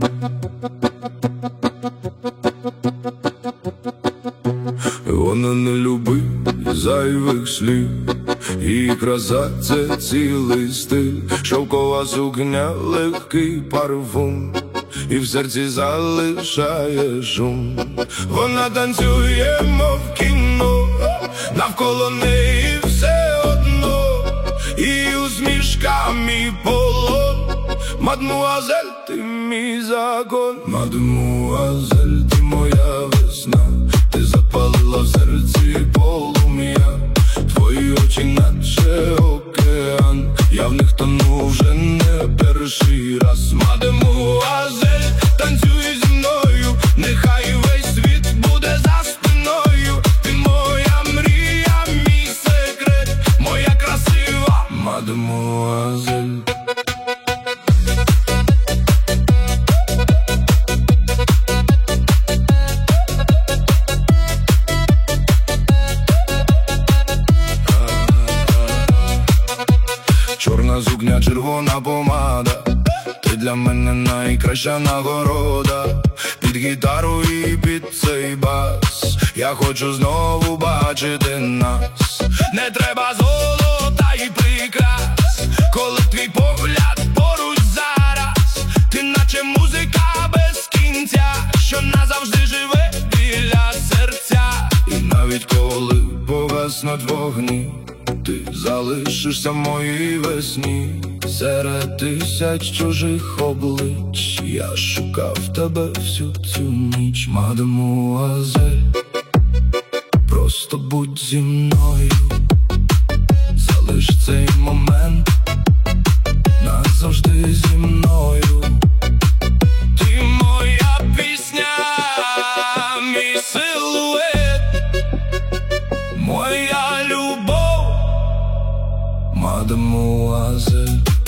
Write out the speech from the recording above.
Вона не любить зайвих слів, її краса – це цілий стиль. Шовкова сукня, легкий парфум, і в серці залишає шум. Вона танцює, мов кіно, навколо неї все одно, і усмішка мій полон. Мадмуазель, ти мій закон. Мадмуазель, ти моя весна, ти запалила в серці полум'я. Твої очі наче океан, я в них тону вже не перший раз. Мадмуазель, танцюй зі мною, нехай весь світ буде за спиною. Ти моя мрія, мій секрет, моя красива мадмуазель. Чорна сукня, червона помада, ти для мене найкраща нагорода. Під гітару і під цей бас я хочу знову бачити нас. Не треба золота і прикрас, коли твій погляд поруч зараз. Ти наче музика без кінця, що назавжди живе біля серця. І навіть коли погаснуть вогні, ти залишишся в моїй весні. Серед тисяч чужих облич я шукав тебе всю цю ніч. Мадмуазель, просто будь зі мною, залиш цей момент назавжди зі мною. Ти моя пісня, мій силует, моя любов, мадмуазель.